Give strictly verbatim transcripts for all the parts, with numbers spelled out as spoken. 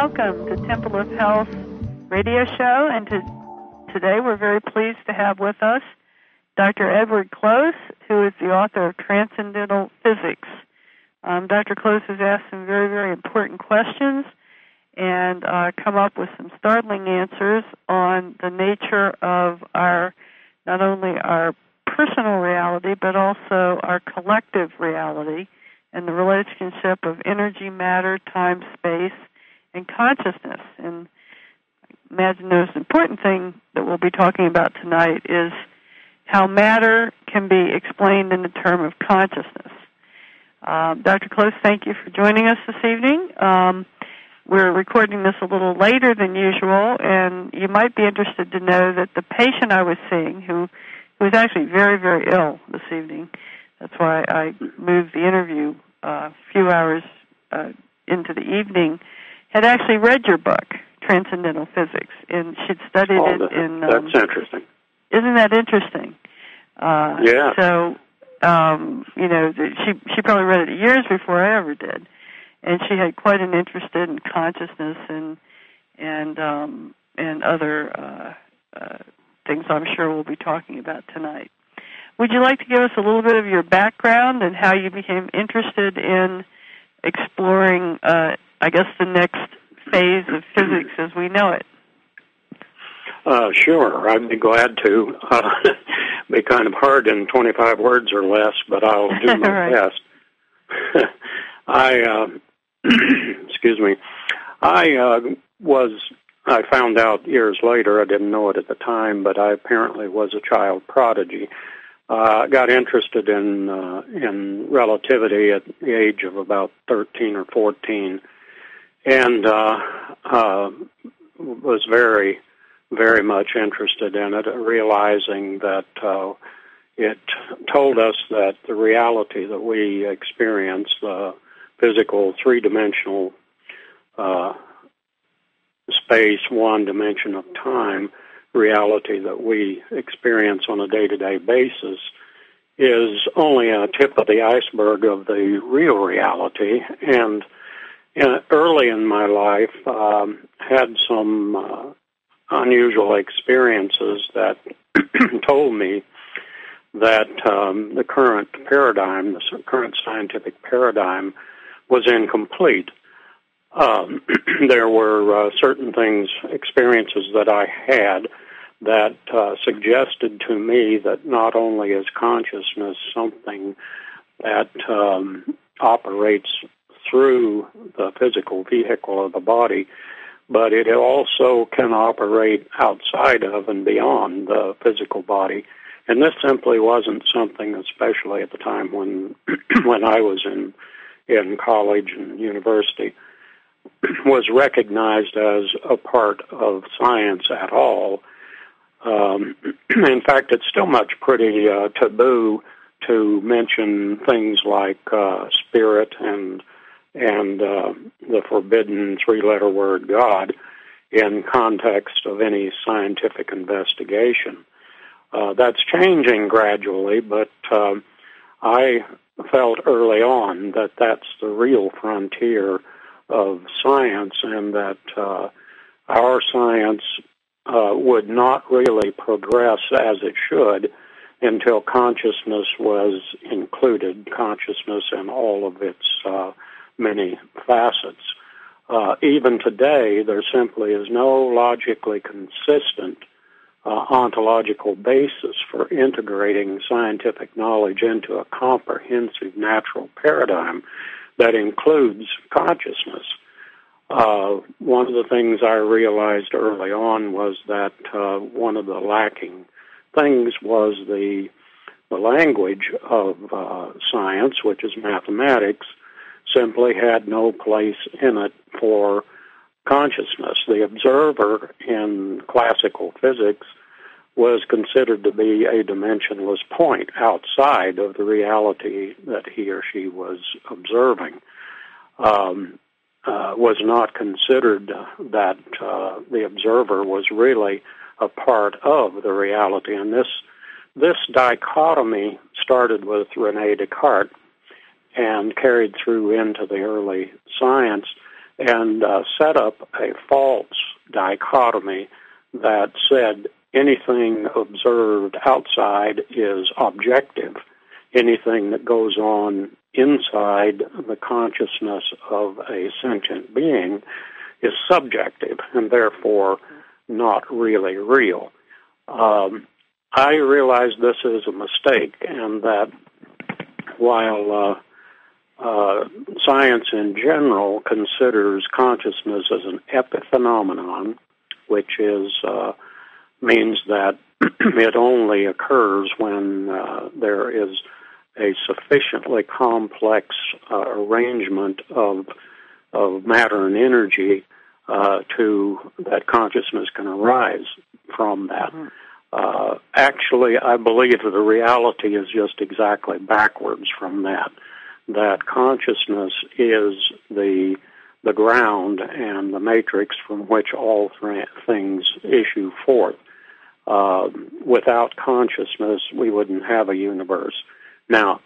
welcome to Temple of Health radio show. And to, today we're very pleased to have with us Doctor Edward Close, who is the author of Transcendental Physics. Um, Doctor Close has asked some very, very important questions and uh, come up with some startling answers on the nature of our, not only our personal reality, but also our collective reality and the relationship of energy, matter, time, space, and consciousness. And I imagine the most important thing that we'll be talking about tonight is how matter can be explained in the term of consciousness. Um, Doctor Close, thank you for joining us this evening. Um, we're recording this a little later than usual, and you might be interested to know that the patient I was seeing, who, who was actually very, very ill this evening, that's why I moved the interview uh, a few hours uh, into the evening, had actually read your book, Transcendental Physics, and she'd studied oh, it in... Um, that's interesting. Isn't that interesting? Uh, yeah. So, um, you know, she she probably read it years before I ever did, and she had quite an interest in consciousness and and um, and other uh, uh, things I'm sure we'll be talking about tonight. Would you like to give us a little bit of your background and how you became interested in exploring, uh, I guess, the next phase of physics as we know it? Uh, sure, I'd be glad to. Uh, be kind of hard in twenty-five words or less, but I'll do my right. best. I, uh, excuse me, I uh, was, I found out years later, I didn't know it at the time, but I apparently was a child prodigy. I uh, got interested in uh, in relativity at the age of about thirteen or fourteen, and uh, uh, was very, very much interested in it, realizing that uh, it told us that the reality that we experience, the physical three-dimensional uh, space, one dimension of time, reality that we experience on a day-to-day basis is only a tip of the iceberg of the real reality. And uh, early in my life, um, had some uh, unusual experiences that told me that um, the current paradigm, the current scientific paradigm, was incomplete. Um, there were uh, certain things, experiences that I had that uh, suggested to me that not only is consciousness something that um, operates through the physical vehicle of the body, but it also can operate outside of and beyond the physical body. And this simply wasn't something, especially at the time when when I was in in college and university, was recognized as a part of science at all. Um, in fact, it's still much pretty uh, taboo to mention things like uh, spirit and and uh, the forbidden three-letter word God in context of any scientific investigation. Uh, that's changing gradually, but uh, I felt early on that that's the real frontier of science, and that uh, our science uh, would not really progress as it should until consciousness was included, consciousness in all of its uh, many facets. Uh, even today, there simply is no logically consistent uh, ontological basis for integrating scientific knowledge into a comprehensive natural paradigm that includes consciousness. Uh, one of the things I realized early on was that uh, one of the lacking things was the, the language of uh, science, which is mathematics, simply had no place in it for consciousness. The observer in classical physics was considered to be a dimensionless point outside of the reality that he or she was observing. Um, uh, was not considered that uh, the observer was really a part of the reality. And this this dichotomy started with René Descartes and carried through into the early science, and uh, set up a false dichotomy that said anything observed outside is objective. Anything that goes on inside the consciousness of a sentient being is subjective and therefore not really real. Um, I realize this is a mistake, and that while uh, uh, science in general considers consciousness as an epiphenomenon, which is uh, means that it only occurs when uh, there is a sufficiently complex uh, arrangement of of matter and energy uh, to that consciousness can arise from that. Mm-hmm. Uh, actually, I believe that the reality is just exactly backwards from that. That consciousness is the the ground and the matrix from which all th- things issue forth. Uh, without consciousness, we wouldn't have a universe. Now,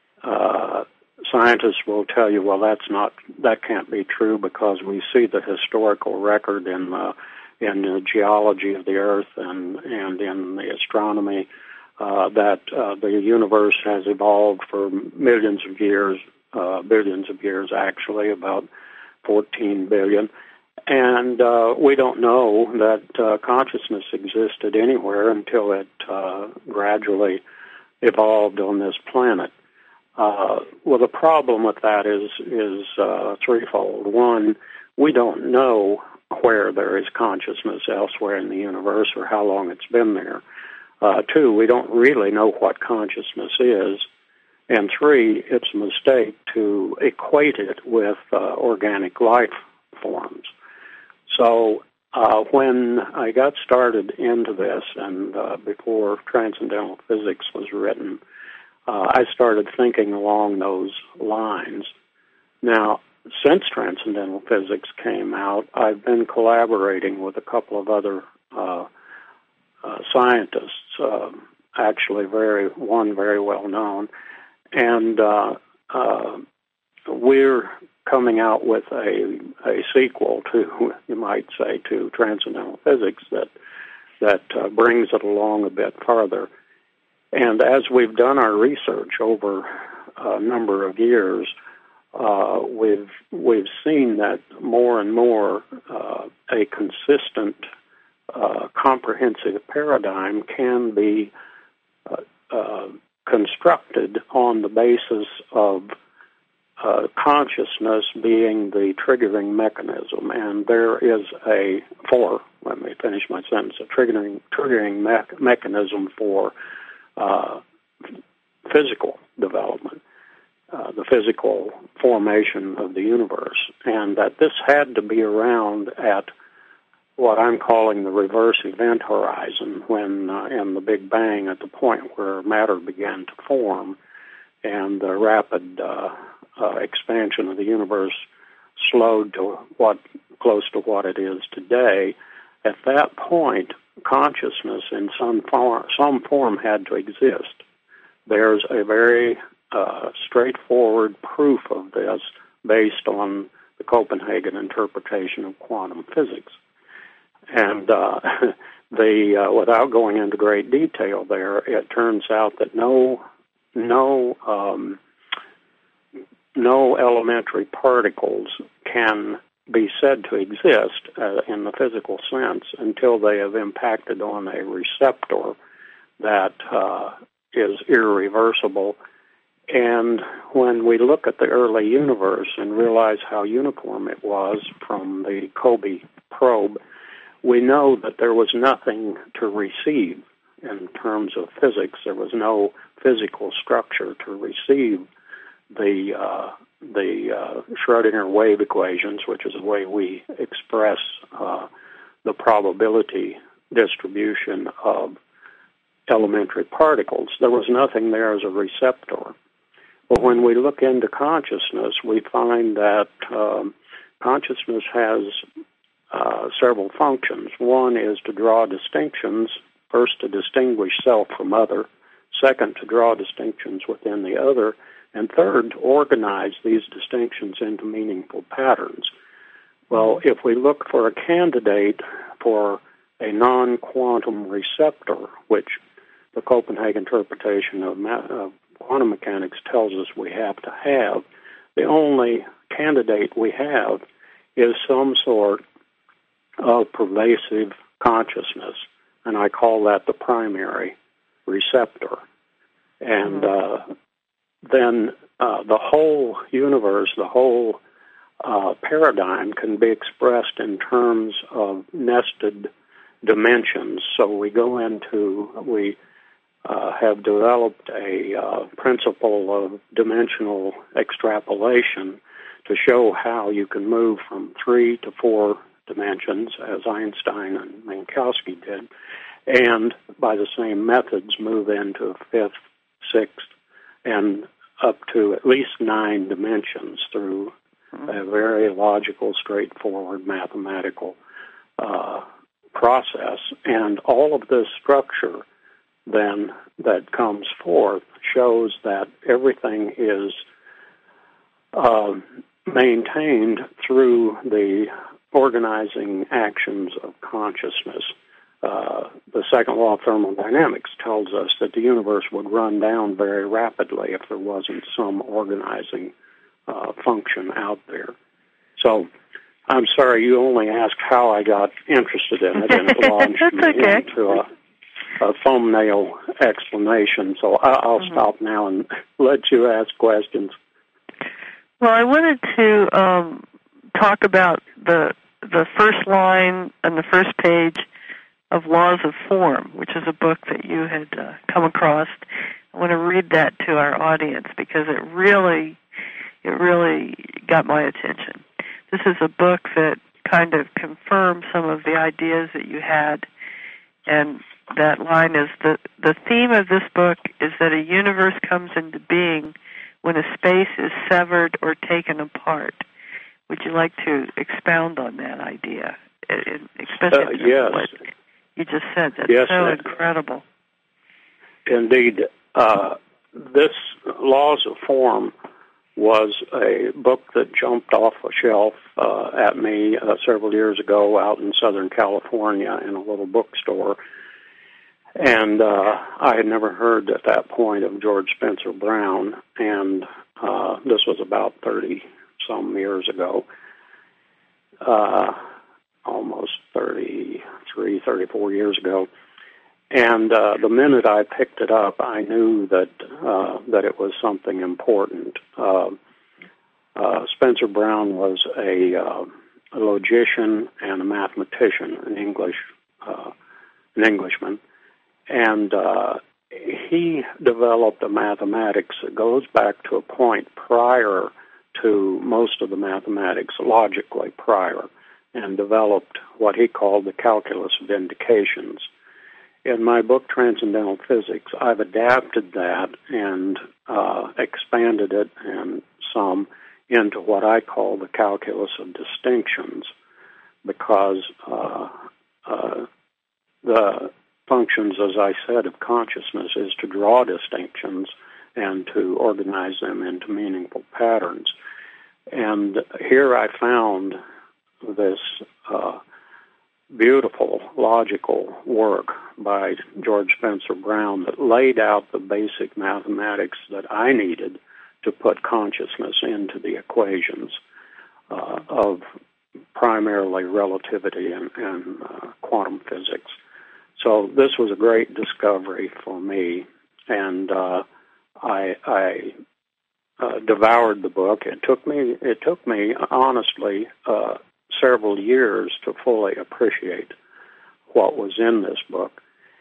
uh, scientists will tell you, well, that's not, that can't be true because we see the historical record in the, in the geology of the Earth and, and in the astronomy uh, that uh, the universe has evolved for millions of years, uh, billions of years actually, about fourteen billion. And uh, we don't know that uh, consciousness existed anywhere until it uh, gradually evolved on this planet. Uh, well, the problem with that is is uh, threefold. One, we don't know where there is consciousness elsewhere in the universe or how long it's been there. Uh, two, we don't really know what consciousness is. And three, it's a mistake to equate it with uh, organic life forms. So uh, when I got started into this, and uh, before Transcendental Physics was written, uh, I started thinking along those lines. Now, since Transcendental Physics came out, I've been collaborating with a couple of other uh, uh, scientists, uh, actually very one very well known, and uh, uh, we're coming out with a a sequel to, you might say, to Transcendental Physics that that uh, brings it along a bit farther. And as we've done our research over a number of years, uh, we've we've seen that more and more uh, a consistent, uh, comprehensive paradigm can be uh, uh, constructed on the basis of Uh, consciousness being the triggering mechanism, and there is a for let me finish my sentence a triggering triggering me- mechanism for uh, physical development, uh, the physical formation of the universe, and that this had to be around at what I'm calling the reverse event horizon, when uh, in the Big Bang, at the point where matter began to form, and the rapid uh, Uh, expansion of the universe slowed to what close to what it is today. At that point, consciousness in some form, some form had to exist. There's a very uh, straightforward proof of this based on the Copenhagen interpretation of quantum physics. And uh, the uh, without going into great detail there, it turns out that no no um, no elementary particles can be said to exist uh, in the physical sense until they have impacted on a receptor that uh, is irreversible. And when we look at the early universe and realize how uniform it was from the COBE probe, we know that there was nothing to receive in terms of physics. There was no physical structure to receive the uh, the uh, Schrödinger wave equations, which is the way we express uh, the probability distribution of elementary particles. There was nothing there as a receptor. But when we look into consciousness, we find that um, consciousness has uh, several functions. One is to draw distinctions, first to distinguish self from other, second to draw distinctions within the other, and third, to organize these distinctions into meaningful patterns. Well, if we look for a candidate for a non-quantum receptor, which the Copenhagen interpretation of, ma- of quantum mechanics tells us we have to have, the only candidate we have is some sort of pervasive consciousness, and I call that the primary receptor. And uh, then uh, the whole universe, the whole uh, paradigm can be expressed in terms of nested dimensions. So we go into, we uh, have developed a uh, principle of dimensional extrapolation to show how you can move from three to four dimensions, as Einstein and Minkowski did, and by the same methods move into fifth, sixth, and up to at least nine dimensions through a very logical, straightforward mathematical uh, process. And all of this structure then that comes forth shows that everything is uh, maintained through the organizing actions of consciousness. Uh, the second law of thermodynamics tells us that the universe would run down very rapidly if there wasn't some organizing uh, function out there. So I'm sorry, you only asked how I got interested in it, and it launched me okay. into a, a thumbnail explanation. So I, I'll mm-hmm. stop now and let you ask questions. Well, I wanted to um, talk about the the first line and the first page of Laws of Form, which is a book that you had uh, come across. I want to read that to our audience because it really, it really got my attention. This is a book that kind of confirms some of the ideas that you had, and that line is, the, the theme of this book is that a universe comes into being when a space is severed or taken apart. Would you like to expound on that idea, especially uh, yes. what you just said? That's yes, so uh, incredible. Indeed. Uh, this Laws of Form was a book that jumped off a shelf uh, at me uh, several years ago out in Southern California in a little bookstore. And uh, I had never heard at that point of George Spencer Brown, and uh, this was about thirty-some years ago, uh, almost thirty-three, thirty-four years ago. And uh, the minute I picked it up, I knew that uh, that it was something important. Uh, uh, Spencer Brown was a, uh, a logician and a mathematician, an English, uh, an Englishman, and uh, he developed a mathematics that goes back to a point prior to most of the mathematics, logically prior, and developed what he called the calculus of indications. In my book, Transcendental Physics, I've adapted that and uh, expanded it and some into what I call the calculus of distinctions, because uh, uh, the functions, as I said, of consciousness is to draw distinctions and to organize them into meaningful patterns. And here I found this uh, beautiful, logical work by George Spencer Brown that laid out the basic mathematics that I needed to put consciousness into the equations uh, of primarily relativity and, and uh, quantum physics. So this was a great discovery for me, and uh, I, I uh, devoured the book. It took me, it took me honestly, uh, several years to fully appreciate what was in this book.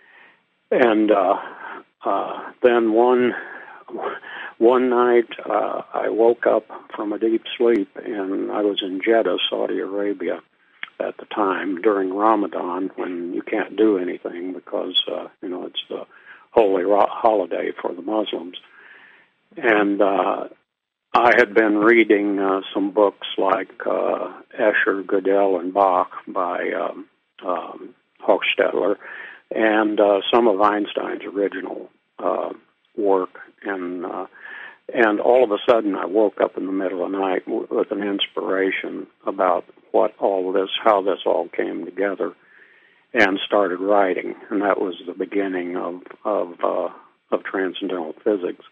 And uh, uh, then one one night uh, I woke up from a deep sleep, and I was in Jeddah, Saudi Arabia at the time during Ramadan, when you can't do anything because, uh, you know, it's the holy ro- holiday for the Muslims. And uh, I had been reading uh, some books like uh, Escher, Gödel, and Bach by um, um, Hochstetler, and uh, some of Einstein's original uh, work. And uh, And all of a sudden, I woke up in the middle of the night with an inspiration about what all of this, how this all came together, and started writing. And that was the beginning of of, uh, of transcendental physics.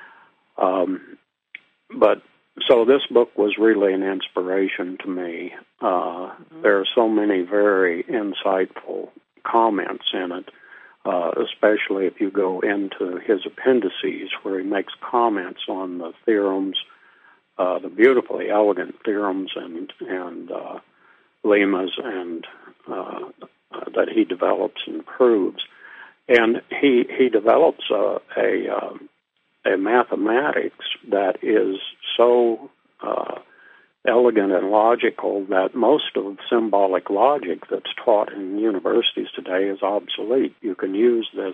Um, but so this book was really an inspiration to me. Uh, there are so many very insightful comments in it. Uh, especially if you go into his appendices where he makes comments on the theorems, uh, the beautifully elegant theorems and and uh, lemmas and uh, uh, that he develops and proves, and he he develops a a, uh, a mathematics that is so uh, elegant and logical that most of symbolic logic that's taught in universities today is obsolete. You can use this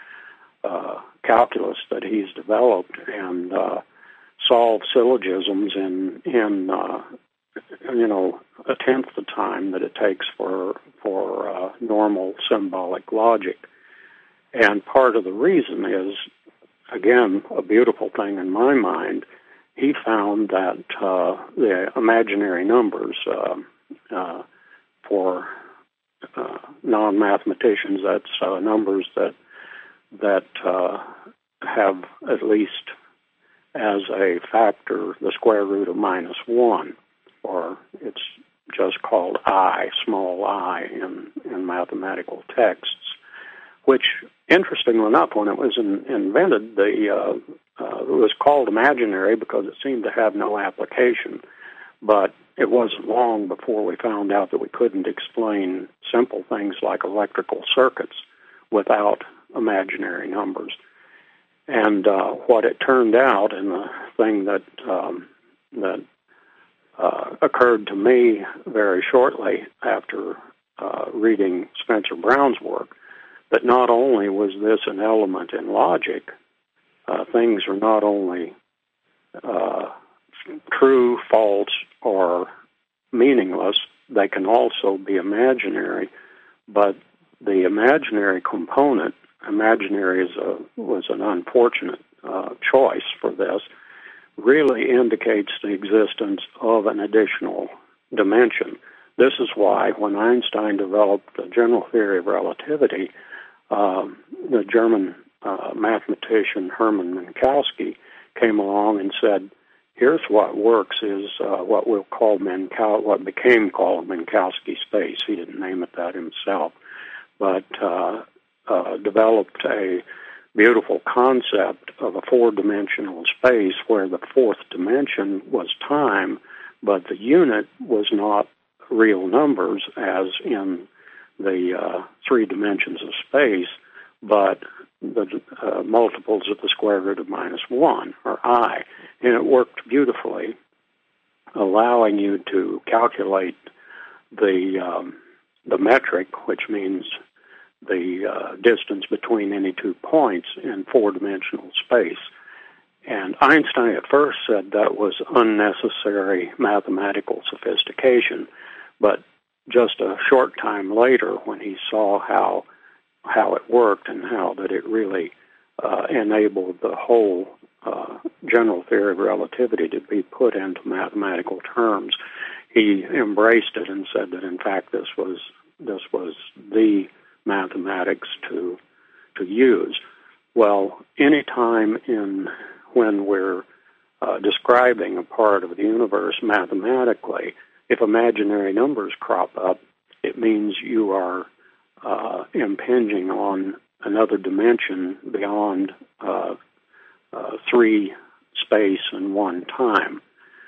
uh, calculus that he's developed and uh, solve syllogisms in in uh, you know a tenth the time that it takes for for uh, normal symbolic logic. And part of the reason is, again, a beautiful thing in my mind. He found that uh, the imaginary numbers uh, uh, for uh, non-mathematicians, that's uh, numbers that that uh, have at least as a factor the square root of minus one, or it's just called I, small I, in, in mathematical texts, which, interestingly enough, when it was in, invented, the uh, uh, it was called imaginary because it seemed to have no application. But it wasn't long before we found out that we couldn't explain simple things like electrical circuits without imaginary numbers. And uh, what it turned out, and the thing that um, that uh, occurred to me very shortly after uh, reading Spencer Brown's work, that not only was this an element in logic, uh, things are not only uh, true, false, or meaningless, they can also be imaginary, but the imaginary component, imaginary is a, was an unfortunate uh, choice for this, really indicates the existence of an additional dimension. This is why when Einstein developed the general theory of relativity, um, the German uh, mathematician Hermann Minkowski came along and said, here's what works is uh, what we'll call Minkow- what became called Minkowski space. He didn't name it that himself, but uh, uh, developed a beautiful concept of a four-dimensional space where the fourth dimension was time, but the unit was not real numbers as in the uh, three dimensions of space, but the uh, multiples of the square root of minus one, or I. And it worked beautifully, allowing you to calculate the um, the metric, which means the uh, distance between any two points in four-dimensional space. And Einstein at first said that was unnecessary mathematical sophistication, but just a short time later, when he saw how how it worked and how that it really uh, enabled the whole uh, general theory of relativity to be put into mathematical terms, he embraced it and said that in fact this was this was the mathematics to to use. Well, any time in when we're uh, describing a part of the universe mathematically, if imaginary numbers crop up, it means you are uh, impinging on another dimension beyond uh, uh, three space and one time.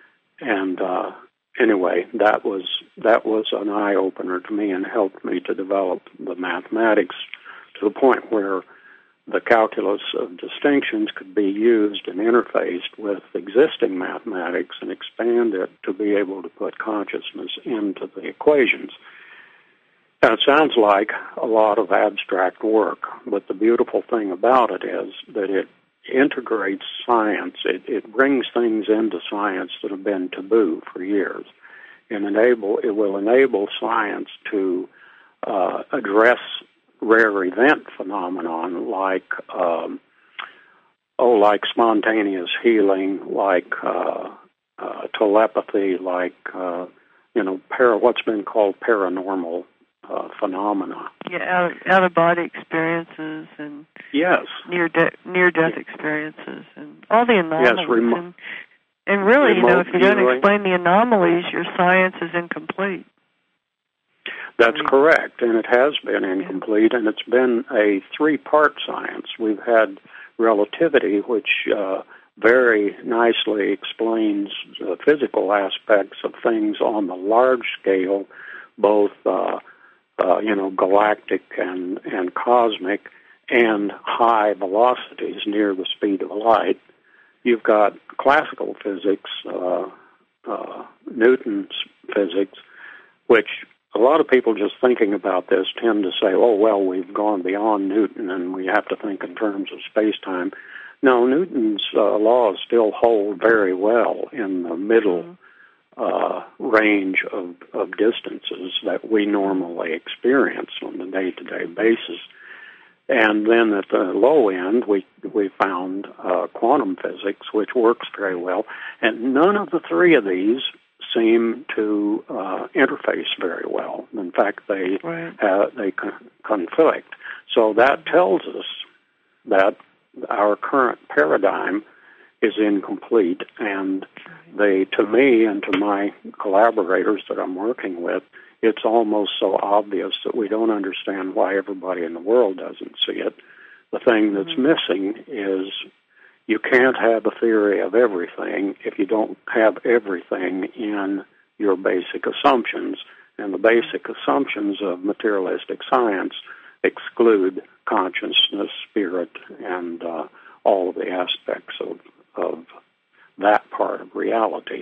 And uh, anyway, that was that was an eye opener to me and helped me to develop the mathematics to the point where the calculus of distinctions could be used and interfaced with existing mathematics and expand it to be able to put consciousness into the equations. Now, it sounds like a lot of abstract work, but the beautiful thing about it is that it integrates science. It, it brings things into science that have been taboo for years, and enable it will enable science to uh, address rare event phenomenon like um, oh, like spontaneous healing, like uh, uh, telepathy, like, uh, you know, para, what's been called paranormal uh, phenomena. Yeah, out, out of body experiences and yes, near de- near death yeah. experiences and all the anomalies. Yes, remo- and, and really, you know, if you don't viewing. explain the anomalies, your science is incomplete. That's I mean, correct, and it has been incomplete, yeah. and it's been a three-part science. We've had relativity, which uh, very nicely explains the physical aspects of things on the large scale, both uh, uh, you know galactic and and cosmic, and high velocities near the speed of light. You've got classical physics, uh, uh, Newton's physics, which a lot of people just thinking about this tend to say, oh, well, we've gone beyond Newton and we have to think in terms of space-time. No, Newton's uh, laws still hold very well in the middle mm-hmm. uh, range of, of distances that we normally experience on a day-to-day basis. And then at the low end, we we found uh, quantum physics, which works very well. And none of the three of these seem to uh, interface very well. In fact, they right. uh, they con- conflict. So that tells us that our current paradigm is incomplete. And they, to me and to my collaborators that I'm working with, it's almost so obvious that we don't understand why everybody in the world doesn't see it. The thing that's mm-hmm. missing is you can't have a theory of everything if you don't have everything in your basic assumptions. And the basic assumptions of materialistic science exclude consciousness, spirit, and uh, all of the aspects of, of that part of reality.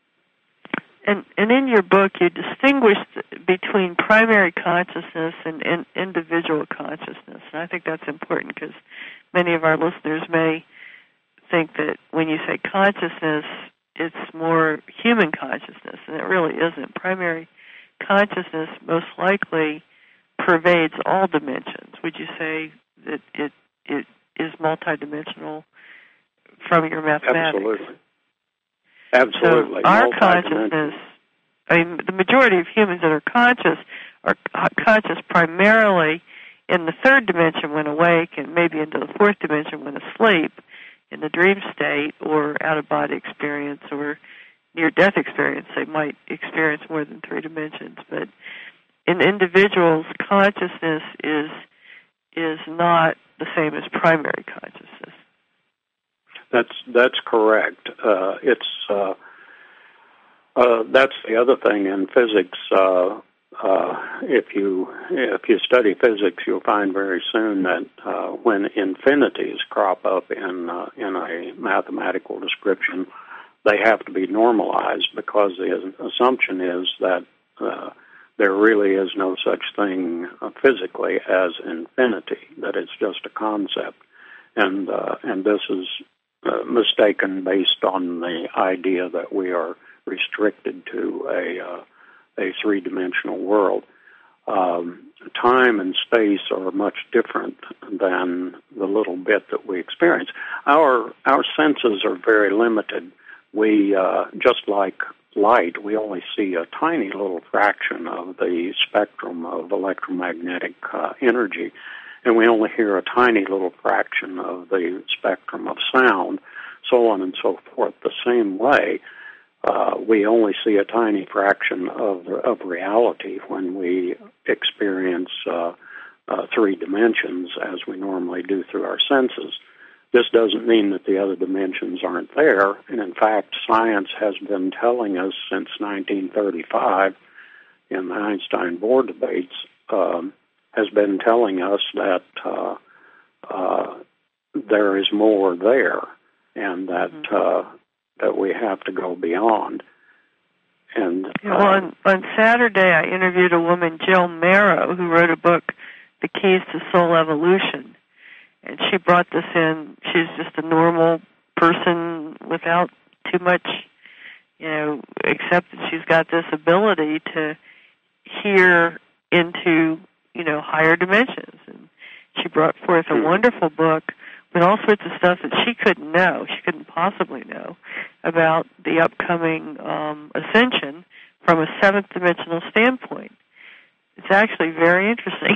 And, and in your book, you distinguished between primary consciousness and in, individual consciousness. And I think that's important because many of our listeners may think that when you say consciousness, it's more human consciousness, and it really isn't. Primary consciousness most likely pervades all dimensions. Would you say that it it is multidimensional from your mathematics? Absolutely. Absolutely. So our consciousness, I mean, the majority of humans that are conscious are conscious primarily in the third dimension when awake and maybe into the fourth dimension when asleep, in the dream state or out-of-body experience or near-death experience. They might experience more than three dimensions. But in individuals, consciousness is is not the same as primary consciousness. That's that's correct. Uh, it's uh, uh, that's the other thing in physics. Uh, uh, if you if you study physics, you'll find very soon that uh, when infinities crop up in uh, in a mathematical description, they have to be normalized because the assumption is that uh, there really is no such thing uh, physically as infinity. That it's just a concept, and uh, and this is Uh, mistaken based on the idea that we are restricted to a uh, a three-dimensional world. Um, time and space are much different than the little bit that we experience. Our our senses are very limited. We uh, just like light, we only see a tiny little fraction of the spectrum of electromagnetic uh, energy. And we only hear a tiny little fraction of the spectrum of sound, so on and so forth. The same way, uh, we only see a tiny fraction of of reality when we experience uh, uh, three dimensions as we normally do through our senses. This doesn't mean that the other dimensions aren't there, and in fact, science has been telling us since nineteen thirty-five in the Einstein-Bohr debates, um, has been telling us that uh, uh, there is more there, and that mm-hmm. uh, that we have to go beyond. And uh, well, on, on Saturday, I interviewed a woman, Jill Marrow, who wrote a book, "The Keys to Soul Evolution," and she brought this in. She's just a normal person without too much, you know, except that she's got this ability to hear into, you know, higher dimensions. And she brought forth a wonderful book and all sorts of stuff that she couldn't know, she couldn't possibly know about the upcoming um, ascension from a seventh dimensional standpoint. It's actually very interesting.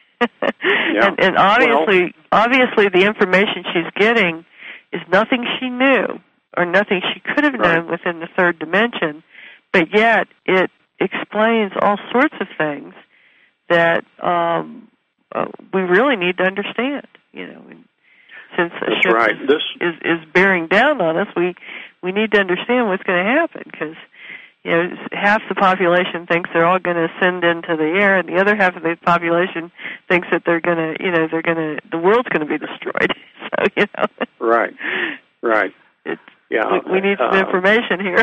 Yeah. and, and obviously, well, obviously the information she's getting is nothing she knew or nothing she could have known right. within the third dimension, but yet it explains all sorts of things that um, uh, we really need to understand. You know, and since a That's ship right. is, This... is is bearing down on us, we we need to understand what's going to happen, because you know half the population thinks they're all going to ascend into the air, and the other half of the population thinks that they're going to, you know, they're going to the world's going to be destroyed. So you know, right, right. It's, yeah, we, we need some uh, information here.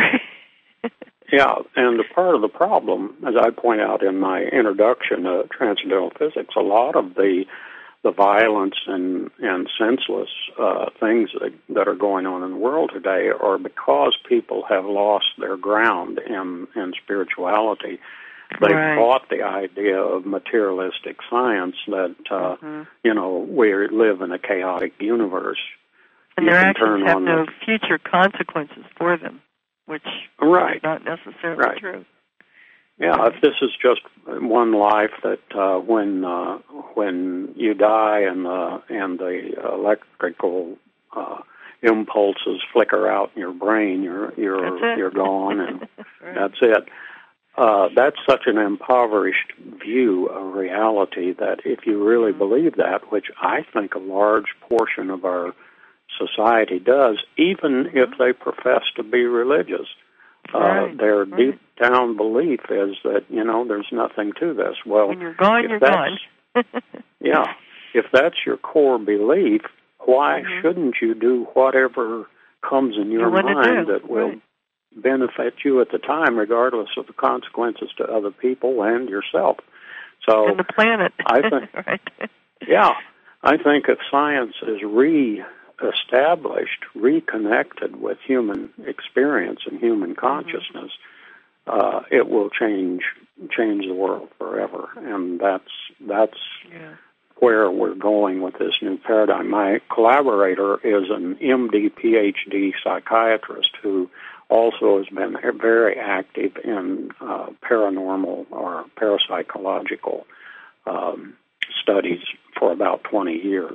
Yeah, and a part of the problem, as I point out in my introduction to Transcendental Physics, a lot of the the violence and, and senseless uh, things that, that are going on in the world today are because people have lost their ground in, in spirituality. They've Right. bought the idea of materialistic science that, uh, mm-hmm. you know, we live in a chaotic universe. And you their can actions turn have on no the, future consequences for them, which right. is not necessarily right. true. Yeah, if this is just one life that uh, when uh, when you die and the and the electrical uh, impulses flicker out in your brain, you're you're you're gone, and right. that's it. Uh, that's such an impoverished view of reality that if you really mm-hmm. believe that, which I think a large portion of our society does, even mm-hmm. if they profess to be religious. Uh, right, their right. deep down belief is that, you know, there's nothing to this. Well, when you're gone, if you're that's, gone. yeah. If that's your core belief, why mm-hmm. shouldn't you do whatever comes in your you mind that will right. benefit you at the time, regardless of the consequences to other people and yourself? So and the planet. I think, right. yeah, I think if science is re established, reconnected with human experience and human consciousness, mm-hmm. uh, it will change change the world forever. And that's that's yeah. where we're going with this new paradigm. My collaborator is an M D, P H D psychiatrist who also has been very active in uh, paranormal or parapsychological um, studies for about twenty years.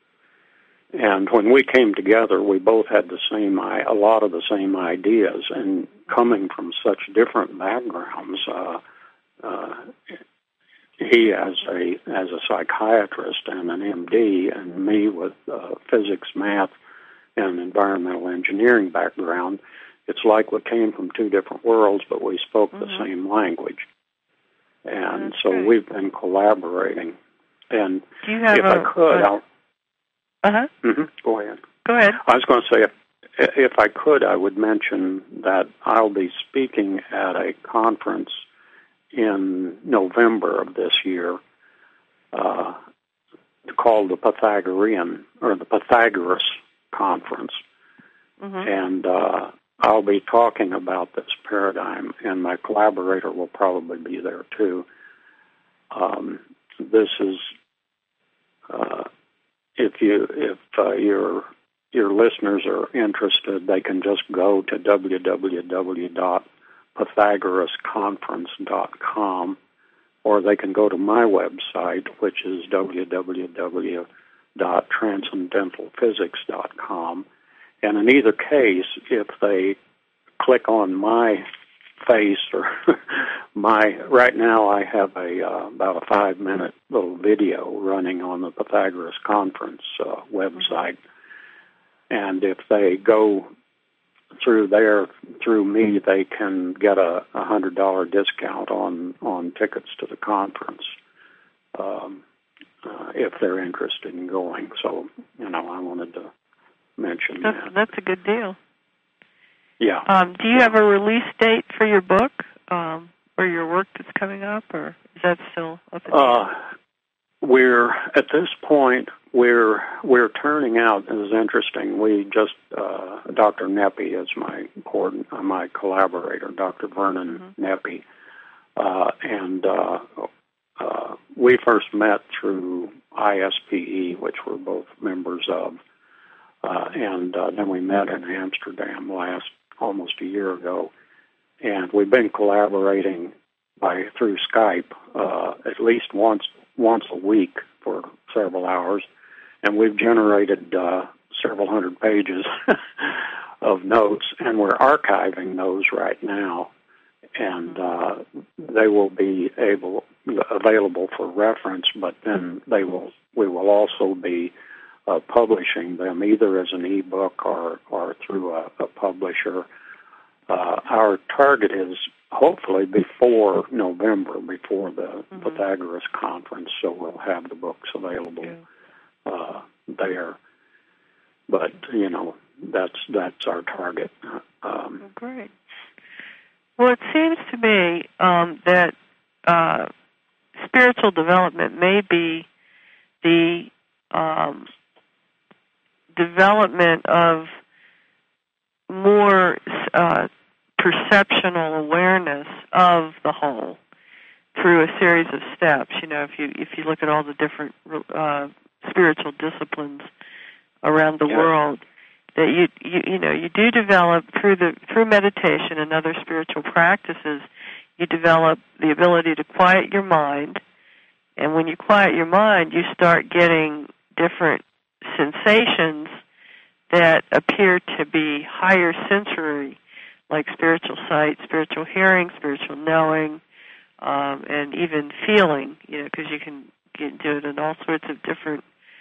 And when we came together, we both had the same, a lot of the same ideas, and coming from such different backgrounds, uh, uh, he as a as a psychiatrist and an M D, and me with uh, physics, math, and environmental engineering background, it's like we came from two different worlds, but we spoke mm-hmm. the same language. And That's so great. we've been collaborating. And Do you have if a, I could, a, I'll... Uh-huh. Mm-hmm. Go ahead. Go ahead. I was going to say, if, if I could, I would mention that I'll be speaking at a conference in November of this year uh, called the Pythagorean, or the Pythagoras Conference. Mm-hmm. And uh, I'll be talking about this paradigm, and my collaborator will probably be there too. Um, this is... Uh, If you, if uh, your your listeners are interested, they can just go to w w w dot pythagoras conference dot com, or they can go to my website, which is w w w dot transcendental physics dot com. And in either case, if they click on my face or my, right now I have a uh, about a five minute little video running on the Pythagoras Conference uh, website, and if they go through there through me, they can get a, a hundred dollar discount on on tickets to the conference um, uh, if they're interested in going. So you know, I wanted to mention that's, that. That's a good deal. Yeah. Um, do you have a release date for your book, um, or your work that's coming up, or is that still up in the air? Uh, we're at this point. We're we're turning out. This is interesting. We just uh, Doctor Neppy is my uh, my collaborator, Doctor Vernon mm-hmm. Neppy, uh, and uh, uh, we first met through I S P E, which we're both members of. uh, and uh, then we met in Amsterdam last almost a year ago, and we've been collaborating by through Skype uh, at least once once a week for several hours, and we've generated uh, several hundred pages of notes, and we're archiving those right now, and uh, they will be able available for reference, but then they will we will also be uh, publishing them either as an ebook or or through a, a publisher. Uh, our target is hopefully before November, before the mm-hmm. Pythagoras conference, so we'll have the books available yeah. uh, there. But you know, that's that's our target. Um, oh, great. Well, it seems to me um, that uh, spiritual development may be the um, development of more uh, perceptional awareness of the whole through a series of steps. You know, if you if you look at all the different uh, spiritual disciplines around the yeah. world, that you, you you know you do develop through the through meditation and other spiritual practices, you develop the ability to quiet your mind, and when you quiet your mind, you start getting different sensations that appear to be higher sensory, like spiritual sight, spiritual hearing, spiritual knowing, um, and even feeling. You know, because you can get, do it in all sorts of different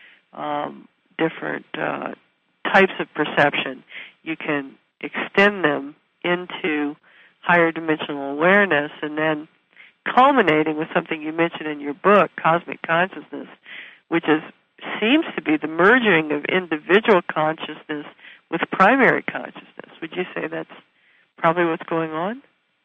um, different uh, types of perception. You can extend them into higher dimensional awareness, and then culminating with something you mentioned in your book, cosmic consciousness, which is seems to be the merging of individual consciousness with primary consciousness. Would you say that's probably what's going on?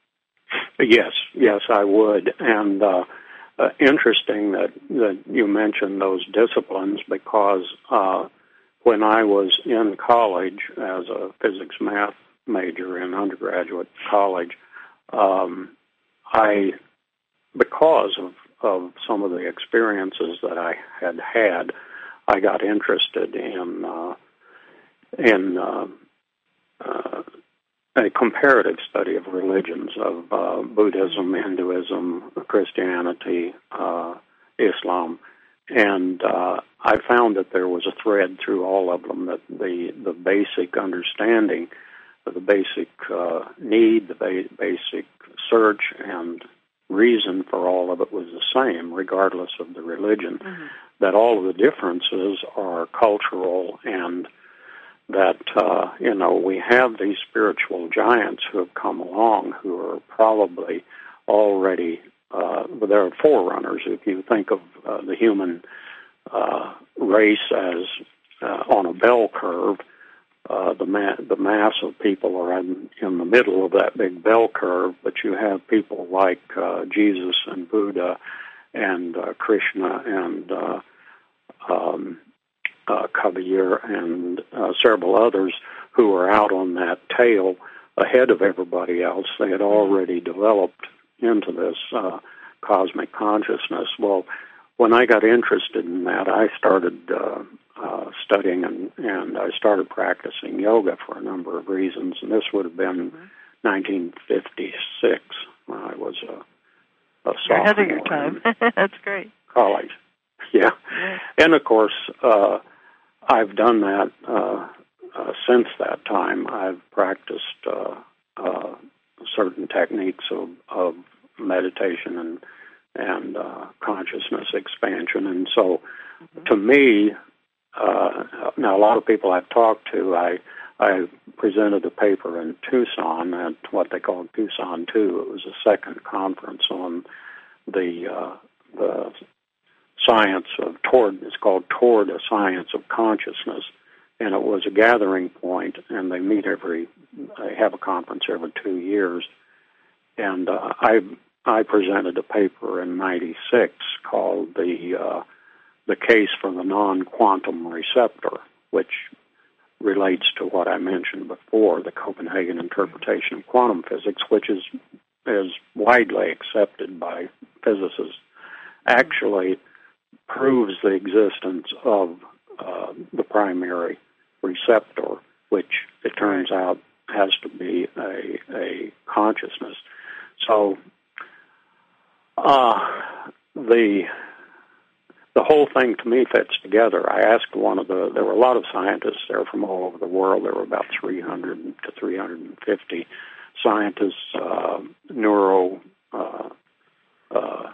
Yes, yes, I would. And uh, uh, interesting that, that you mentioned those disciplines, because uh, when I was in college as a physics math major in undergraduate college, um, I, because of, of some of the experiences that I had had, I got interested in uh, in uh, uh, a comparative study of religions, of uh, Buddhism, Hinduism, Christianity, uh, Islam, and uh, I found that there was a thread through all of them, that the, the basic understanding, the basic uh, need, the ba- basic search and reason for all of it was the same, regardless of the religion, mm-hmm. that all of the differences are cultural, and that, uh, you know, we have these spiritual giants who have come along who are probably already, uh, there are forerunners. If you think of uh, the human uh, race as uh, on a bell curve, Uh, the, ma- the mass of people are in, in the middle of that big bell curve, but you have people like uh, Jesus and Buddha and uh, Krishna and uh, um, uh, Kabir and uh, several others who are out on that tail ahead of everybody else. They had already developed into this uh, cosmic consciousness. Well, when I got interested in that, I started uh, uh, studying and, and I started practicing yoga for a number of reasons. And this would have been mm-hmm. nineteen fifty-six when I was a, a sophomore. You're ahead of your time. That's great. College, yeah. yeah. And of course, uh, I've done that uh, uh, since that time. I've practiced uh, uh, certain techniques of, of meditation and and uh, consciousness expansion. And so, mm-hmm. to me, uh, now a lot of people I've talked to, I I presented a paper in Tucson at what they called Tucson two. It was a second conference on the uh, the science of toward. It's called Toward a Science of Consciousness, and it was a gathering point. And they meet every, they have a conference every two years. And uh, I I presented a paper in ninety-six called the uh, the Case for the Non-Quantum Receptor, which relates to what I mentioned before, the Copenhagen interpretation of quantum physics, which is is widely accepted by physicists, actually proves the existence of uh, the primary receptor, which it turns out has to be a, a consciousness. So uh, the the whole thing to me fits together. I asked one of the, there were a lot of scientists there from all over the world. There were about three hundred to three hundred fifty scientists, uh, neuro, uh, uh,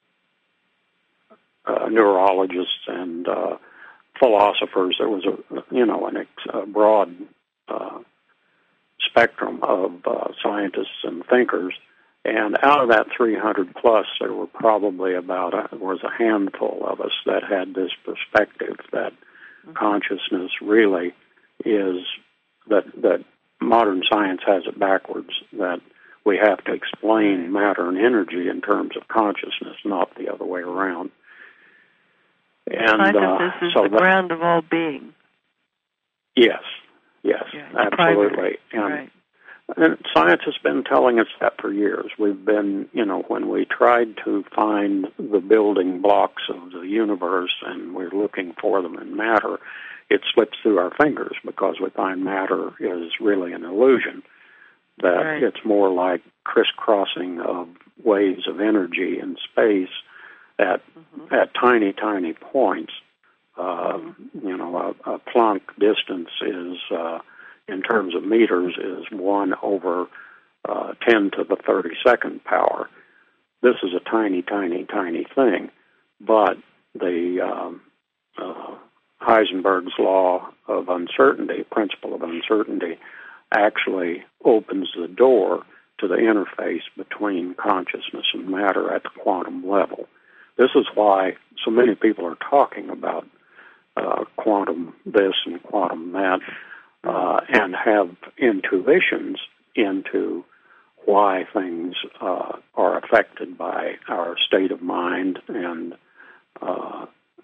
uh, neurologists, and uh, philosophers. There was a, you know, an ex- a broad uh, spectrum of uh, scientists and thinkers. And out of that three hundred plus, there were probably about a, there was a handful of us that had this perspective that mm-hmm. consciousness really is that that modern science has it backwards, that we have to explain matter and energy in terms of consciousness, not the other way around. And consciousness uh, is so the that, ground of all being. Yes, yes, yeah, absolutely. And, right. and science has been telling us that for years. We've been, you know, when we tried to find the building blocks of the universe and we're looking for them in matter, it slips through our fingers because we find matter is really an illusion, that right. it's more like crisscrossing of waves of energy in space at mm-hmm. at tiny, tiny points. Uh, mm-hmm. You know, a, a Planck distance is, uh, in terms of meters, is one over uh, ten to the thirty-second power. This is a tiny, tiny, tiny thing, but the um, uh, Heisenberg's law of uncertainty, principle of uncertainty, actually opens the door to the interface between consciousness and matter at the quantum level. This is why so many people are talking about uh, quantum this and quantum that, uh, and have intuitions into why things uh, are affected by our state of mind, and uh,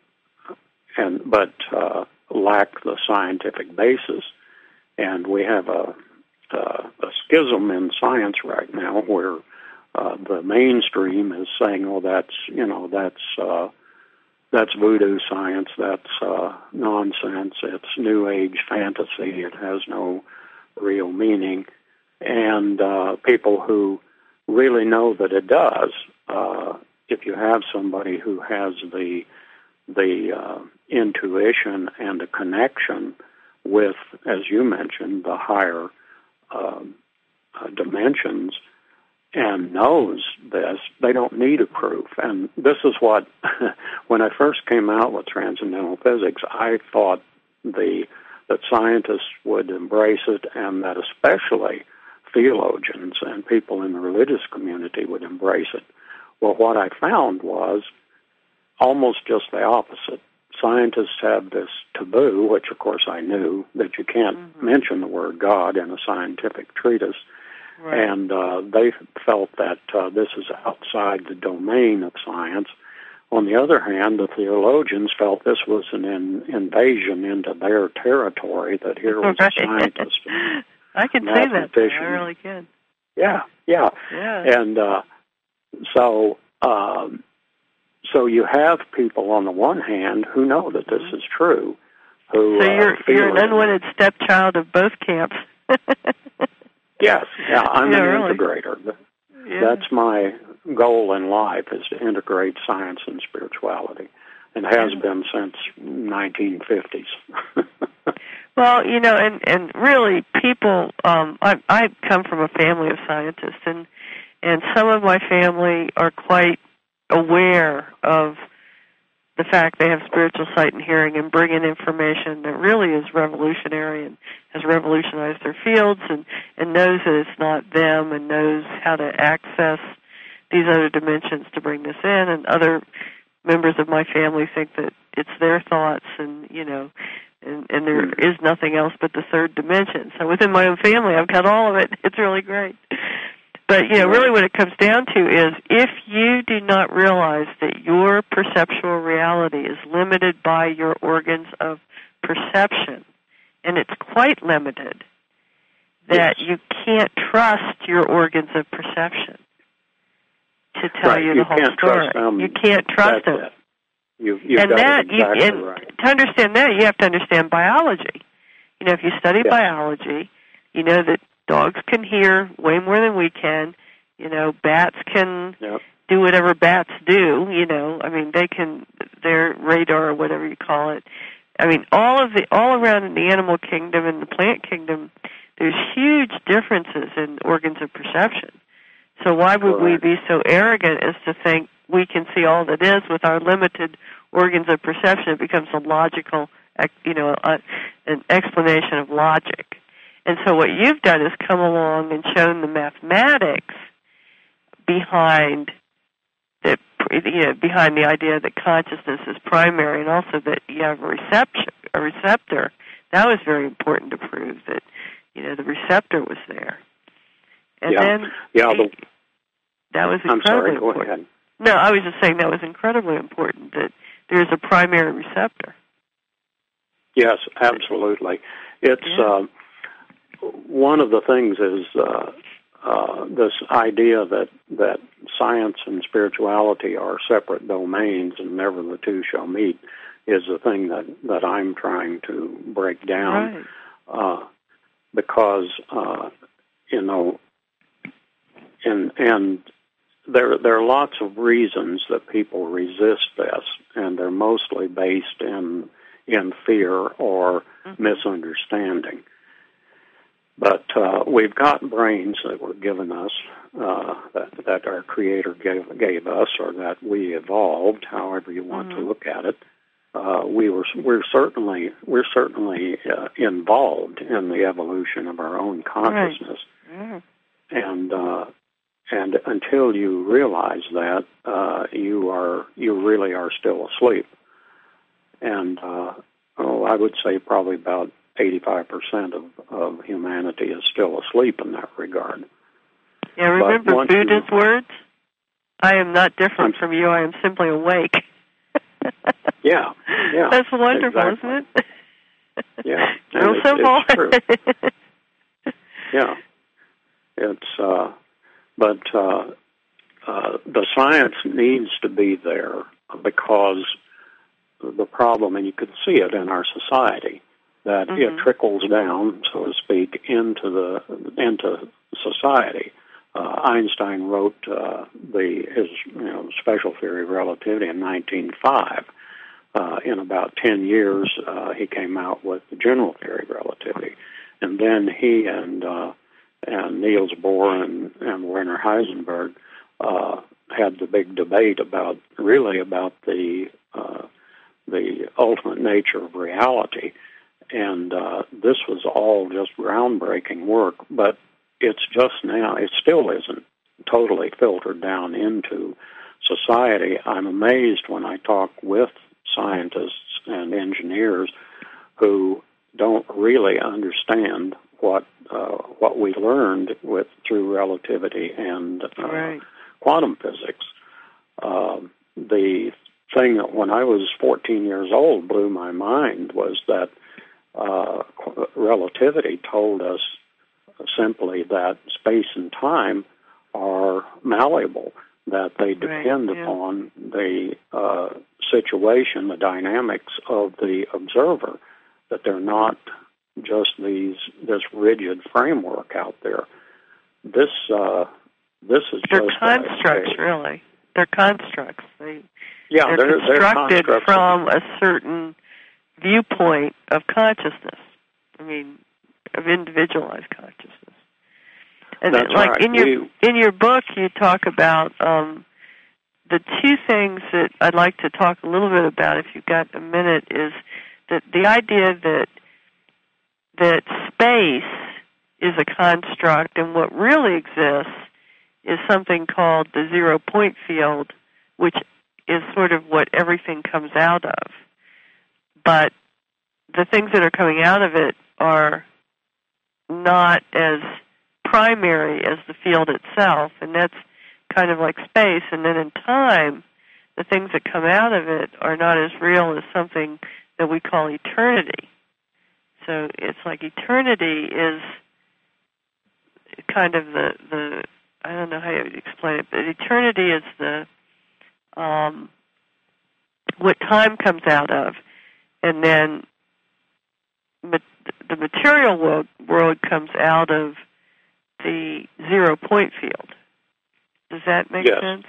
and but uh, lack the scientific basis. And we have a, a, a schism in science right now where uh, the mainstream is saying, "Oh, that's you know that's uh, that's voodoo science. That's uh, nonsense. It's New Age fantasy. It has no real meaning." And uh, people who really know that it does, uh, if you have somebody who has the the uh, intuition and a connection with, as you mentioned, the higher uh, uh, dimensions, and knows this, they don't need a proof. And this is what, when I first came out with transcendental physics, I thought the that scientists would embrace it, and that especially theologians and people in the religious community would embrace it. Well, what I found was almost just the opposite. Scientists have this taboo, which of course I knew, that you can't mm-hmm. mention the word God in a scientific treatise. Right. And uh, they felt that uh, this is outside the domain of science. On the other hand, the theologians felt this was an in, invasion into their territory, that here was right. a scientist. I can see that. I really can. Yeah, yeah. yeah. And uh, so... Um, So you have people on the one hand who know that this is true. Who, so you're, uh, you're an unwanted stepchild of both camps. Yes, yeah, I'm yeah, an really. integrator. Yeah. That's my goal in life, is to integrate science and spirituality, and has yeah. been since nineteen fifties. Well, you know, and, and really people, um, I, I come from a family of scientists, and, and some of my family are quite aware of the fact they have spiritual sight and hearing and bring in information that really is revolutionary and has revolutionized their fields, and, and knows that it's not them, and knows how to access these other dimensions to bring this in. And other members of my family think that it's their thoughts, and, you know, and, and there is nothing else but the third dimension. So within my own family, I've got all of it. It's really great. But, you know, really what it comes down to is if you do not realize that your perceptual reality is limited by your organs of perception, and it's quite limited, that yes. you can't trust your organs of perception to tell right. you you the whole can't story. Trust them. You can't trust That's them. It. You, you've and got that, it exactly you, and right. to understand that, you have to understand biology. You know, if you study yeah. biology, you know that dogs can hear way more than we can. You know, bats can Yep. do whatever bats do. You know, I mean, they can, their radar or whatever you call it. I mean, all of the, all around in the animal kingdom and the plant kingdom, there's huge differences in organs of perception. So why would Correct. we be so arrogant as to think we can see all that is with our limited organs of perception? It becomes a logical, you know, a, an explanation of logic. And so what you've done is come along and shown the mathematics behind the, you know, behind the idea that consciousness is primary, and also that you have a reception, a receptor. That was very important to prove that, you know, the receptor was there. And yeah. then yeah, the, that was I'm incredibly sorry, go important. ahead. No, I was just saying that was incredibly important, that there is a primary receptor. Yes, absolutely. It's yeah. uh, one of the things is uh, uh, this idea that, that science and spirituality are separate domains and never the two shall meet is the thing that, that I'm trying to break down. Right. Uh, because, uh, you know, and, and there, there are lots of reasons that people resist this, and they're mostly based in in fear or mm-hmm. misunderstanding. But uh, we've got brains that were given us, uh, that, that our Creator gave, gave us, or that we evolved, however you want mm-hmm. to look at it. Uh, we were we're certainly we're certainly uh, involved in the evolution of our own consciousness, right. mm-hmm. and uh, and until you realize that, uh, you are you really are still asleep. And, uh, oh, I would say probably about eighty-five percent of, of humanity is still asleep in that regard. Yeah, remember Buddha's you, words? I am not different I'm, from you, I am simply awake. yeah, yeah. That's wonderful, exactly. isn't it? Yeah. Real it's, simple. It's true. yeah. It's, uh, but uh, uh, the science needs to be there because the problem, and you can see it in our society, that mm-hmm. it trickles down, so to speak, into the into society. Uh, Einstein wrote uh, the his you know, special theory of relativity in nineteen oh five. Uh, in about ten years, uh, he came out with the general theory of relativity, and then he and uh, and Niels Bohr and, and Werner Heisenberg uh, had the big debate about really about the uh, the ultimate nature of reality. And uh, this was all just groundbreaking work, but it's just now, it still isn't totally filtered down into society. I'm amazed when I talk with scientists and engineers who don't really understand what uh, what we learned with through relativity and uh, right. quantum physics. Uh, the thing that when I was fourteen years old blew my mind was that uh, relativity told us simply that space and time are malleable, that they depend right, yeah. upon the uh, situation, the dynamics of the observer, that they're not just these this rigid framework out there. This uh, this is they're just constructs, a, a, really. They're constructs. They Yeah, they're, they're constructed they're from a certain viewpoint of consciousness. I mean, of individualized consciousness. And That's like right. in your we, in your book, you talk about um, the two things that I'd like to talk a little bit about, if you've got a minute, is that the idea that that space is a construct, and what really exists is something called the zero-point field, which is sort of what everything comes out of. But the things that are coming out of it are not as primary as the field itself, and that's kind of like space. And then in time, the things that come out of it are not as real as something that we call eternity. So it's like eternity is kind of the, the I don't know how you would explain it, but eternity is the um, what time comes out of, and then but the the material world, world comes out of the zero-point field. Does that make yes. sense?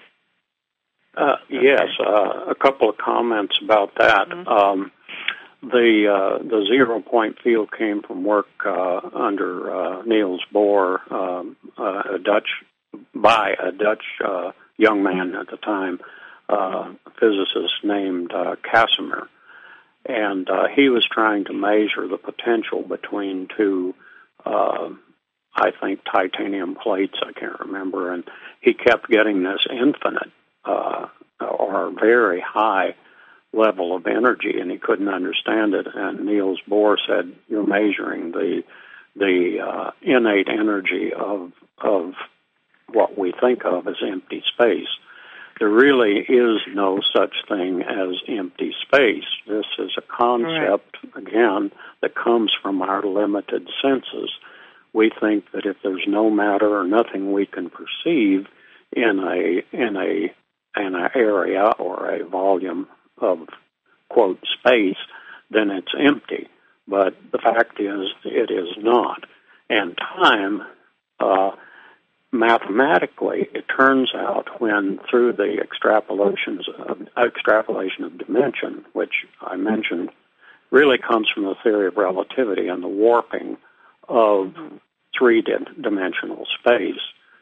Uh, okay. Yes, uh, a couple of comments about that. Mm-hmm. Um, the uh, the zero-point field came from work uh, under uh, Niels Bohr, um, uh, a Dutch by a Dutch uh, young man at the time, uh, a physicist named uh, Casimir, and uh, he was trying to measure the potential between two, uh, I think, titanium plates. I can't remember, and he kept getting this infinite uh, or very high level of energy, and he couldn't understand it. And Niels Bohr said, "You're measuring the the uh, innate energy of of what we think of as empty space. There really is no such thing as empty space. This is a concept, right. again, that comes from our limited senses. We think that if there's no matter or nothing we can perceive in a in a in an area or a volume of, quote, space, then it's empty. But the fact is, it is not. And time, uh, mathematically, it turns out when through the extrapolations of, extrapolation of dimension, which I mentioned, really comes from the theory of relativity and the warping of three-dimensional space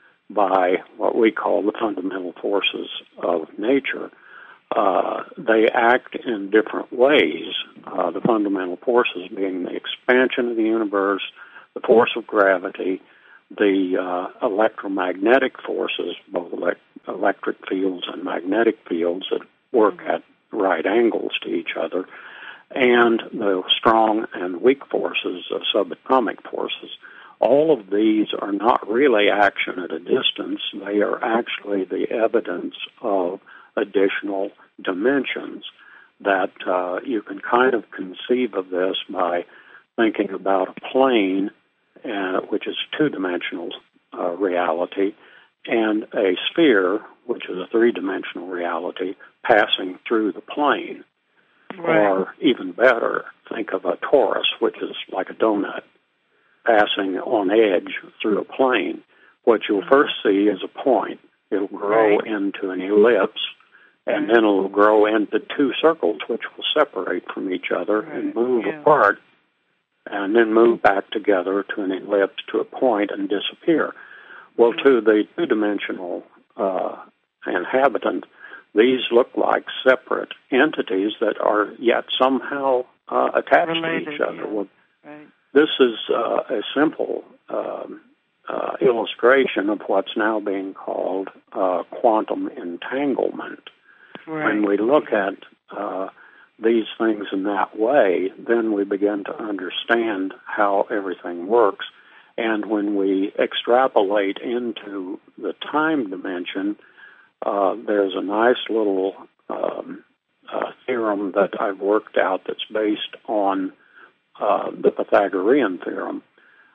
by what we call the fundamental forces of nature. Uh, they act in different ways, uh, the fundamental forces being the expansion of the universe, the force of gravity, the uh, electromagnetic forces, both elect- electric fields and magnetic fields that work at right angles to each other, and the strong and weak forces, uh, subatomic forces. All of these are not really action at a distance. They are actually the evidence of additional dimensions that uh, you can kind of conceive of this by thinking about a plane, uh, which is two-dimensional uh, reality, and a sphere, which is a three-dimensional reality, passing through the plane. Right. Or even better, think of a torus, which is like a donut, passing on edge through a plane. What you'll first see is a point. It'll grow right. into an ellipse, and then it'll grow into two circles, which will separate from each other right. and move yeah. apart, and then move back together to an ellipse to a point and disappear. Well, to the two-dimensional uh, inhabitant, these look like separate entities that are yet somehow uh, attached Related, to each other. Yeah. Well, right. This is uh, a simple um, uh, illustration of what's now being called uh, quantum entanglement. Right. When we look at uh, these things in that way, then we begin to understand how everything works. And when we extrapolate into the time dimension, uh, there's a nice little um, uh, theorem that I've worked out that's based on uh, the Pythagorean theorem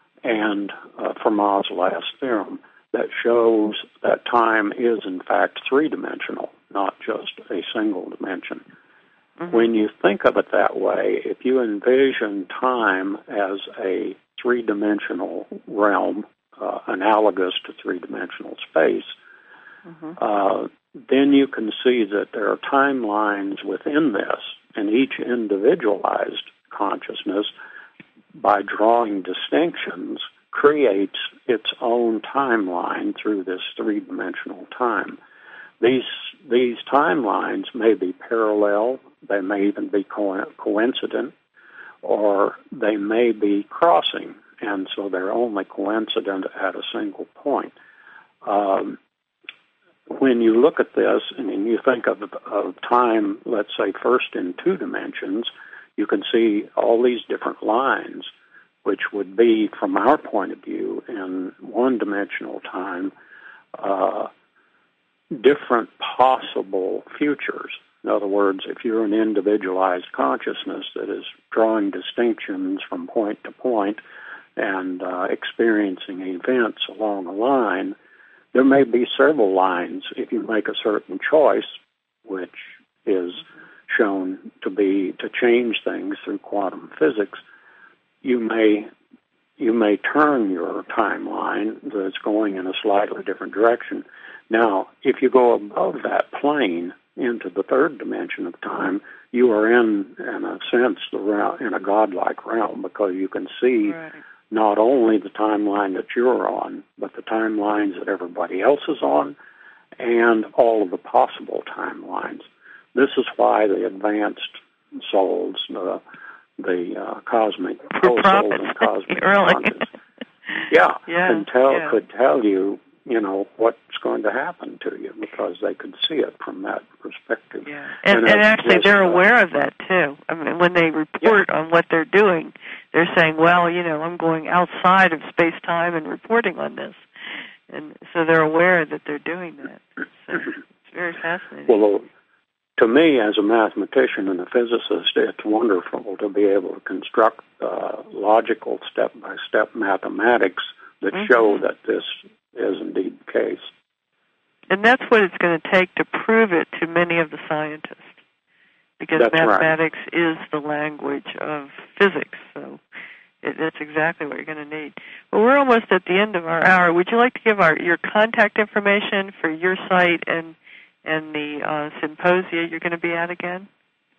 and uh, Fermat's last theorem that shows that time is, in fact, three-dimensional, not just a single dimension. Mm-hmm. When you think of it that way, if you envision time as a three-dimensional realm, uh, analogous to three-dimensional space, mm-hmm. uh, then you can see that there are timelines within this, and each individualized consciousness, by drawing distinctions, creates its own timeline through this three-dimensional time. These these timelines may be parallel, they may even be co- coincident, or they may be crossing, and so they're only coincident at a single point. Um, when you look at this and you think of, of time, let's say first in two dimensions, you can see all these different lines, which would be, from our point of view, in one-dimensional time, uh, different possible futures. In other words, if you're an individualized consciousness that is drawing distinctions from point to point and uh, experiencing events along a line, there may be several lines if you make a certain choice, which is shown to be to change things through quantum physics. you may you may turn your timeline that's going in a slightly different direction. Now, if you go above that plane into the third dimension of time, you are in, in a sense, the realm, in a godlike realm, because you can see right. not only the timeline that you're on, but the timelines that everybody else is on, and all of the possible timelines. This is why the advanced souls, the the uh, cosmic souls and cosmic really? conscious, yeah, yeah, can tell yeah. could tell you, you know, what's going to happen to you, because they could see it from that perspective. Yeah, and, and, and actually just, they're uh, aware of that too. I mean, when they report yeah. on what they're doing, they're saying, "Well, you know, I'm going outside of space-time and reporting on this," and so they're aware that they're doing that. So it's very fascinating. Well, to me, as a mathematician and a physicist, it's wonderful to be able to construct uh, logical step-by-step mathematics that mm-hmm. show that this is indeed the case. And that's what it's going to take to prove it to many of the scientists, because that's mathematics right. is the language of physics, so it, that's exactly what you're going to need. Well, we're almost at the end of our hour. Would you like to give our your contact information for your site and and the uh, symposia you're going to be at again?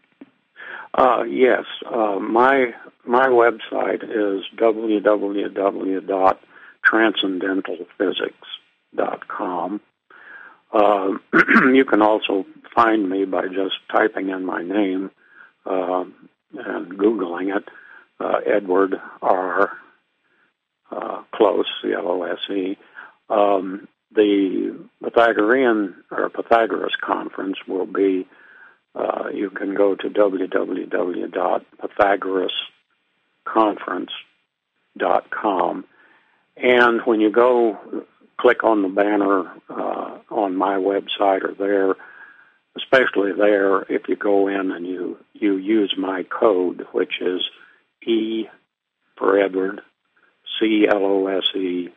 Uh, yes. Uh, my my website is w w w dot transcendental physics dot com. Uh, you can also find me by just typing in my name uh, and Googling it, uh, Edward R. Uh, Close, C L O S E. Um, the Pythagorean or Pythagoras conference will be, uh, you can go to w w w dot pythagoras conference dot com, and when you go click on the banner uh, on my website or there, especially there, if you go in and you, you use my code, which is E for Edward, C L O S E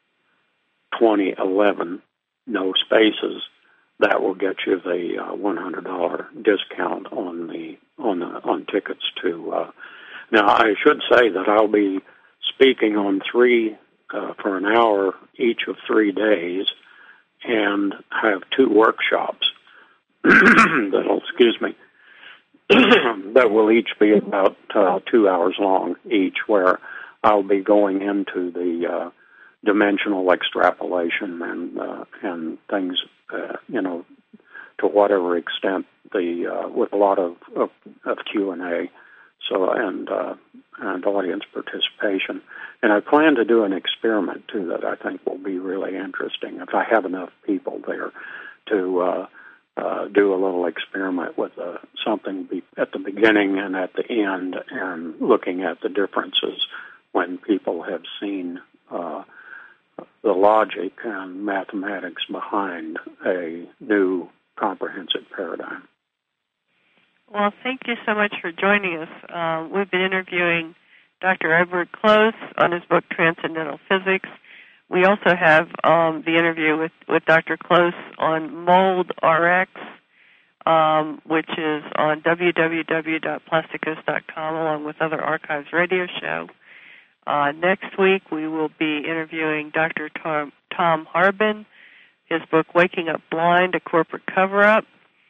twenty eleven, no spaces, that will get you the uh, one hundred dollars discount on the on the on tickets to. Uh, now, I should say that I'll be speaking on three uh, for an hour each of three days, and have two workshops that'll excuse me that will each be about uh, two hours long each, where I'll be going into the uh, dimensional extrapolation and uh, and things, uh, you know, to whatever extent the uh, with a lot of of, of Q and A, so and uh, and audience participation. And I plan to do an experiment too that I think will be really interesting if I have enough people there to uh, uh, do a little experiment with uh, something be at the beginning and at the end, and looking at the differences when people have seen Uh, the logic and mathematics behind a new comprehensive paradigm. Well, thank you so much for joining us. Uh, we've been interviewing Doctor Edward Close on his book, Transcendental Physics. We also have um, the interview with, with Doctor Close on Mold R X, um, which is on w w w dot plasticus dot com, along with other archives radio show. Uh, next week, we will be interviewing Doctor Tom, Tom Harbin, his book, Waking Up Blind, A Corporate Cover-Up.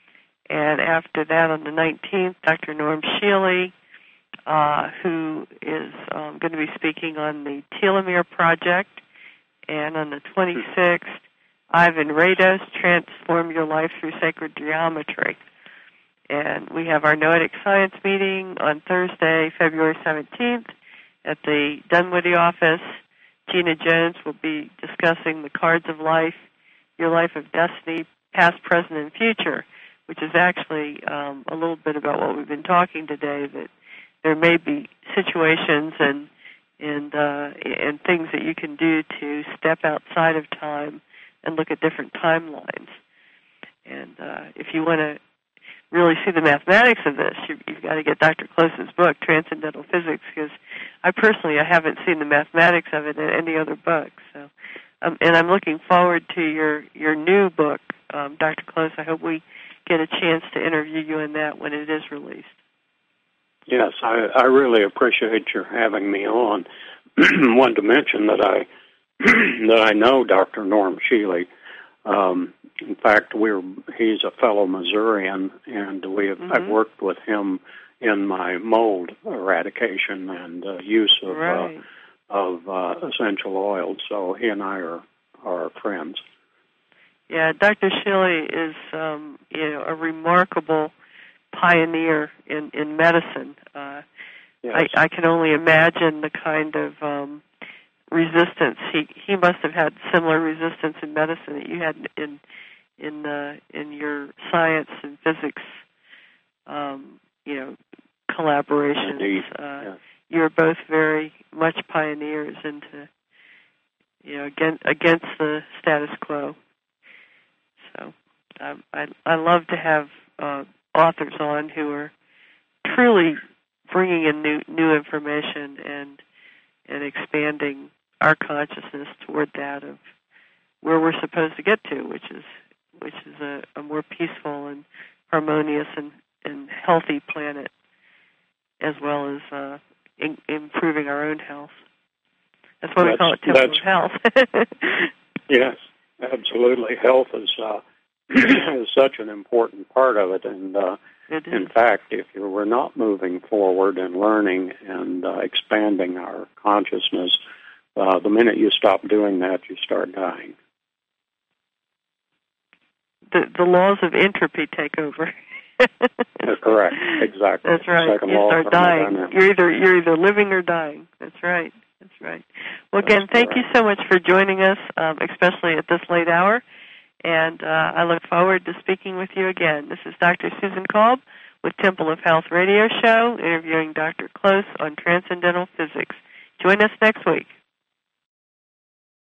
And after that, on the nineteenth, Doctor Norm Shealy, uh, who is um, going to be speaking on the Telomere Project. And on the twenty-sixth, Ivan Rados, Transform Your Life Through Sacred Geometry. And we have our Noetic Science meeting on Thursday, February seventeenth, at the Dunwoody office. Gina Jones will be discussing the cards of life, your life of destiny, past, present, and future, which is actually um, a little bit about what we've been talking today, that there may be situations and and uh, and things that you can do to step outside of time and look at different timelines. And uh, if you want to really see the mathematics of this, you, you've got to get Doctor Close's book, Transcendental Physics, because I personally I haven't seen the mathematics of it in any other book. So, um, and I'm looking forward to your your new book, um, Doctor Close. I hope we get a chance to interview you in that when it is released. Yes, I, I really appreciate your having me on. Wanted to mention that I that I know Doctor Norm Shealy. Um, in fact, we're he's a fellow Missourian, and we have mm-hmm. I've worked with him in my mold eradication and uh, use of right. uh, of uh, essential oils. So he and I are are friends. Yeah, Doctor Shealy is um, you know a remarkable pioneer in in medicine. Uh, yes. I, I can only imagine the kind of um, resistance he he must have had similar resistance in medicine that you had in in uh, in your science and physics. Um, you know, collaborations. Indeed. Uh, yes. You're both very much pioneers into you know against against the status quo. So um, I I love to have uh, authors on who are truly bringing in new new information and and expanding our consciousness toward that of where we're supposed to get to, which is which is a, a more peaceful and harmonious and, and healthy planet, as well as uh, in, improving our own health. That's why that's, we call it Temple of Health. Yes, absolutely. Health is uh, is such an important part of it, and uh, it is. in fact, if you were not moving forward and learning and uh, expanding our consciousness, uh, the minute you stop doing that, you start dying. The the laws of entropy take over. That's correct. Exactly. That's right. Second you law start dying. You're either you're either living or dying. That's right. That's right. Well, again, That's thank correct. you so much for joining us, um, especially at this late hour. And uh, I look forward to speaking with you again. This is Doctor Susan Kolb with Temple of Health Radio Show, interviewing Doctor Close on Transcendental Physics. Join us next week.